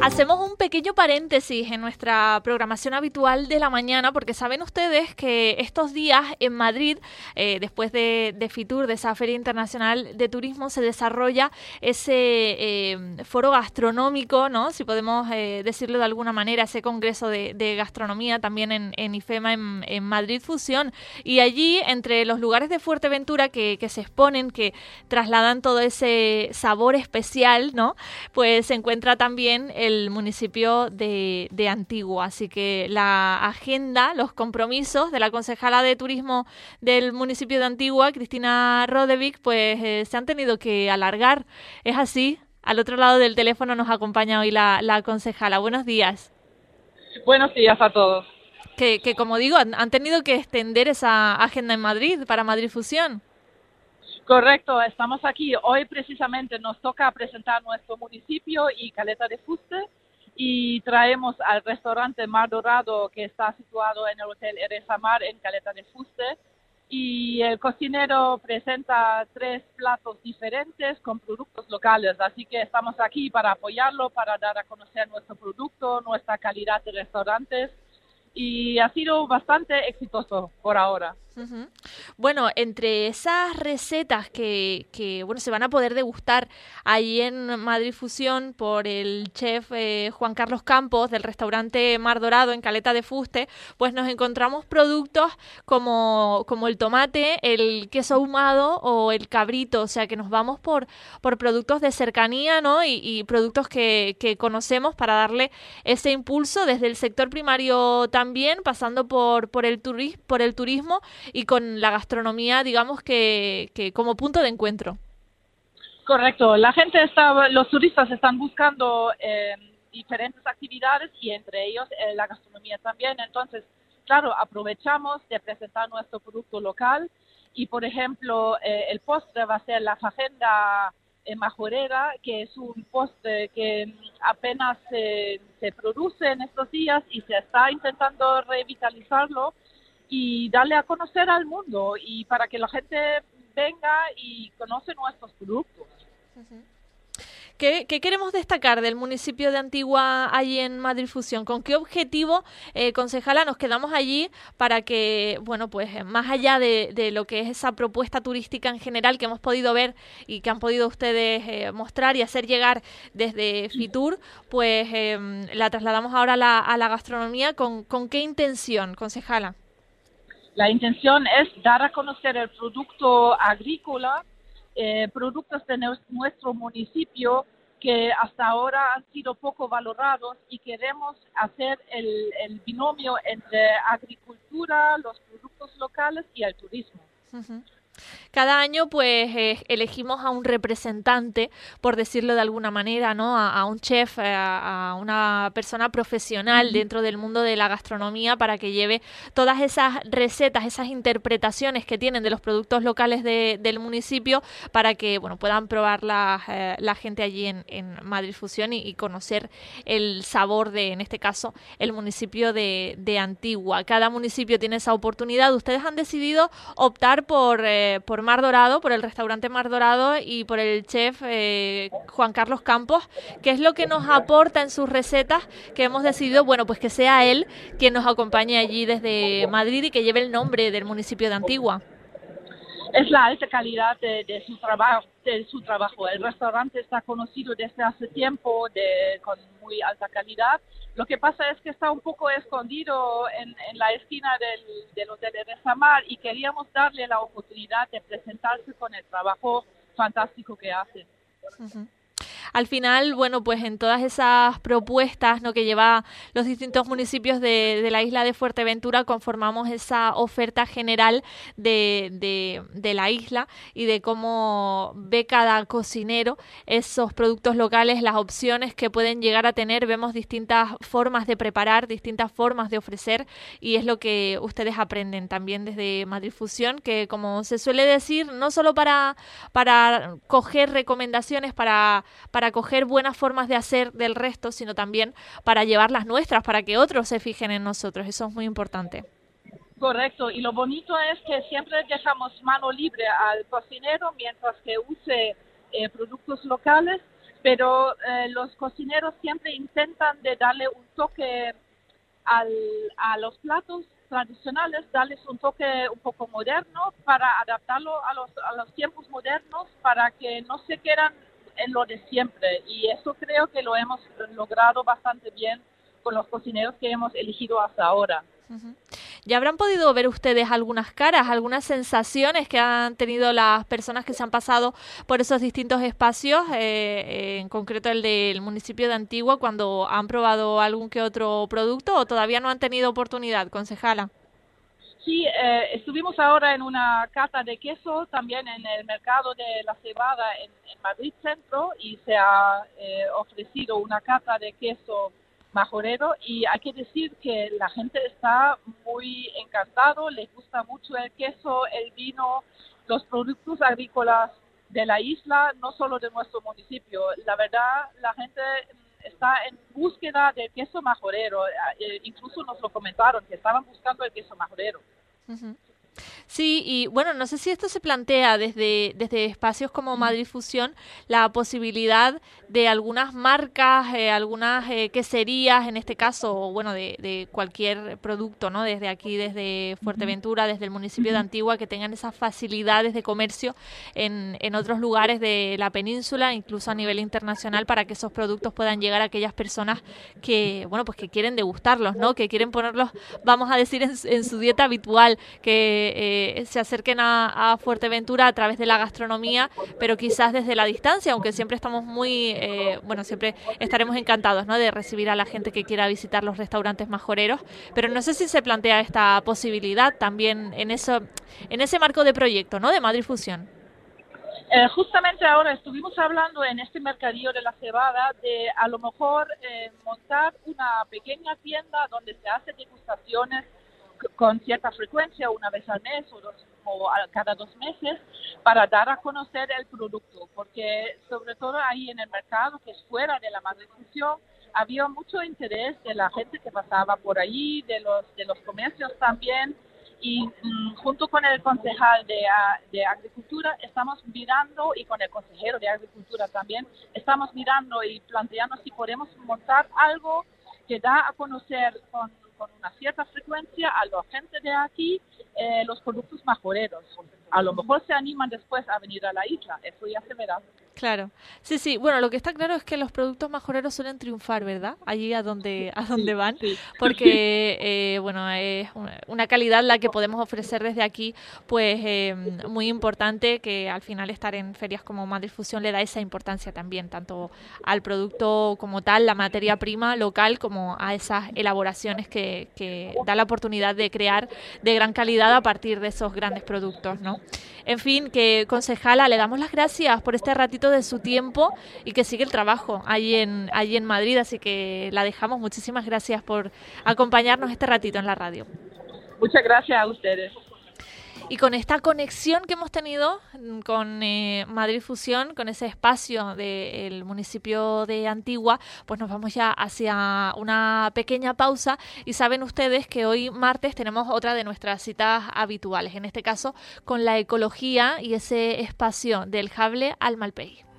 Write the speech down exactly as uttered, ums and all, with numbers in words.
Hacemos un pequeño paréntesis en nuestra programación habitual de la mañana porque saben ustedes que estos días en Madrid, eh, después de, de Fitur, de esa Feria Internacional de Turismo, se desarrolla ese eh, foro gastronómico, ¿no? Si podemos eh, decirlo de alguna manera, ese congreso de, de gastronomía también en, en IFEMA, en, en Madrid Fusión. Y allí, entre los lugares de Fuerteventura que, que se exponen, que trasladan todo ese sabor especial, ¿no? Pues se encuentra también el el municipio de, de Antigua. Así que la agenda, los compromisos de la concejala de turismo del municipio de Antigua, Cristina Rodevic, pues eh, se han tenido que alargar. ¿Es así? Al otro lado del teléfono nos acompaña hoy la, la concejala. Buenos días. Buenos días a todos. Que, que como digo, han, han tenido que extender esa agenda en Madrid para Madrid Fusión. Correcto, estamos aquí. Hoy precisamente nos toca presentar nuestro municipio y Caleta de Fuste y traemos al restaurante Mar Dorado que está situado en el Hotel Ereza Mar en Caleta de Fuste y el cocinero presenta tres platos diferentes con productos locales, así que estamos aquí para apoyarlo, para dar a conocer nuestro producto, nuestra calidad de restaurantes y ha sido bastante exitoso por ahora. Uh-huh. Bueno, entre esas recetas que, que bueno se van a poder degustar ahí en Madrid Fusión por el chef eh, Juan Carlos Campos del restaurante Mar Dorado en Caleta de Fuste, pues nos encontramos productos como, como el tomate, el queso ahumado o el cabrito, o sea que nos vamos por, por productos de cercanía, ¿no? Y, y productos que, que conocemos para darle ese impulso desde el sector primario también, pasando por, por, el, turi- por el turismo y con la gastronomía, digamos que, que como punto de encuentro. Correcto, la gente está, los turistas están buscando eh, diferentes actividades y entre ellos eh, la gastronomía también. Entonces, claro, aprovechamos de presentar nuestro producto local y, por ejemplo, eh, el postre va a ser la fajenda eh, majorera, que es un postre que apenas eh, se produce en estos días y se está intentando revitalizarlo y darle a conocer al mundo y para que la gente venga y conoce nuestros productos. Uh-huh. ¿Qué, ¿Qué queremos destacar del municipio de Antigua allí en Madrid Fusión? ¿Con qué objetivo, eh, concejala, nos quedamos allí para que, bueno, pues más allá de, de lo que es esa propuesta turística en general que hemos podido ver y que han podido ustedes eh, mostrar y hacer llegar desde Fitur, pues eh, la trasladamos ahora a la, a la gastronomía? ¿Con, con qué intención, concejala? La intención es dar a conocer el producto agrícola, eh, productos de nuestro municipio que hasta ahora han sido poco valorados y queremos hacer el, el binomio entre agricultura, los productos locales y el turismo. Uh-huh. Cada año pues eh, elegimos a un representante, por decirlo de alguna manera, ¿no? A, a un chef, a, a una persona profesional dentro del mundo de la gastronomía para que lleve todas esas recetas, esas interpretaciones que tienen de los productos locales de, del municipio para que bueno puedan probar la, eh, la gente allí en, en Madrid Fusión y, y conocer el sabor de, en este caso, el municipio de, de Antigua. Cada municipio tiene esa oportunidad. Ustedes han decidido optar por eh, por Mar Dorado, por el restaurante Mar Dorado y por el chef eh, Juan Carlos Campos. ¿Qué es lo que nos aporta en sus recetas que hemos decidido, bueno, pues que sea él quien nos acompañe allí desde Madrid y que lleve el nombre del municipio de Antigua? Es la alta calidad de, de su trabajo, de su trabajo. El restaurante está conocido desde hace tiempo de, con muy alta calidad. Lo que pasa es que está un poco escondido en, en la esquina del, del Hotel Ereza Mar y queríamos darle la oportunidad de presentarse con el trabajo fantástico que hace. Uh-huh. Al final, bueno, pues en todas esas propuestas, ¿no?, que lleva los distintos municipios de, de la isla de Fuerteventura, conformamos esa oferta general de, de, de la isla y de cómo ve cada cocinero esos productos locales, las opciones que pueden llegar a tener. Vemos distintas formas de preparar, distintas formas de ofrecer y es lo que ustedes aprenden también desde Madrid Fusión, que como se suele decir, no solo para, para coger recomendaciones, para para coger buenas formas de hacer del resto, sino también para llevar las nuestras, para que otros se fijen en nosotros. Eso es muy importante. Correcto, y lo bonito es que siempre dejamos mano libre al cocinero mientras que use eh, productos locales pero eh, los cocineros siempre intentan de darle un toque al, a los platos tradicionales, darles un toque un poco moderno para adaptarlo a los, a los tiempos modernos, para que no se quedan en lo de siempre. Y eso creo que lo hemos logrado bastante bien con los cocineros que hemos elegido hasta ahora. Uh-huh. ¿Ya habrán podido ver ustedes algunas caras, algunas sensaciones que han tenido las personas que se han pasado por esos distintos espacios, eh, en concreto el del municipio de Antigua, cuando han probado algún que otro producto, o todavía no han tenido oportunidad, concejala? Sí, eh, estuvimos ahora en una cata de queso también en el mercado de la cebada en, en Madrid Centro, y se ha eh, ofrecido una cata de queso majorero, y hay que decir que la gente está muy encantado, les gusta mucho el queso, el vino, los productos agrícolas de la isla, no solo de nuestro municipio. La verdad, la gente está en búsqueda del queso majorero, eh, incluso nos lo comentaron, que estaban buscando el queso majorero. Uh-huh. Sí, y bueno, no sé si esto se plantea desde, desde espacios como Madrid Fusión, la posibilidad de algunas marcas, eh, algunas eh, queserías, en este caso, bueno, de, de cualquier producto, ¿no? Desde aquí, desde Fuerteventura, desde el municipio de Antigua, que tengan esas facilidades de comercio en, en otros lugares de la península, incluso a nivel internacional, para que esos productos puedan llegar a aquellas personas que, bueno, pues que quieren degustarlos, ¿no? Que quieren ponerlos, vamos a decir, en, en su dieta habitual, que eh, se acerquen a, a Fuerteventura a través de la gastronomía, pero quizás desde la distancia, aunque siempre estamos muy, eh, bueno, siempre estaremos encantados, ¿no? De recibir a la gente que quiera visitar los restaurantes majoreros, pero no sé si se plantea esta posibilidad también en eso, en ese marco de proyecto, ¿no? De Madrid Fusión. Eh, justamente ahora estuvimos hablando en este mercadillo de la cebada de a lo mejor eh, montar una pequeña tienda donde se hacen degustaciones con cierta frecuencia, una vez al mes o, dos, o cada dos meses, para dar a conocer el producto, porque sobre todo ahí en el mercado, que es fuera de la Madrid Fusión, había mucho interés de la gente que pasaba por allí, de los, de los comercios también, y mm, junto con el concejal de, de Agricultura estamos mirando, y con el consejero de Agricultura también, estamos mirando y planteando si podemos montar algo que da a conocer con con una cierta frecuencia a la gente de aquí eh, los productos majoreros. A lo mejor se animan después a venir a la isla, eso ya se verá. Claro, sí, sí. Bueno, lo que está claro es que los productos majoreros suelen triunfar, ¿verdad? Allí a donde a donde sí, van, sí. porque eh, bueno, es una calidad la que podemos ofrecer desde aquí, pues eh, muy importante, que al final estar en ferias como Madrid Fusión le da esa importancia también, tanto al producto como tal, la materia prima local, como a esas elaboraciones que, que da la oportunidad de crear de gran calidad a partir de esos grandes productos, ¿no? En fin, que concejala, le damos las gracias por este ratito de su tiempo y que sigue el trabajo allí en, allí en Madrid, así que la dejamos. Muchísimas gracias por acompañarnos este ratito en la radio. Muchas gracias a ustedes. Y con esta conexión que hemos tenido con eh, Madrid Fusión, con ese espacio del municipio de Antigua, pues nos vamos ya hacia una pequeña pausa, y saben ustedes que hoy martes tenemos otra de nuestras citas habituales, en este caso con la ecología y ese espacio del Jable al Malpey.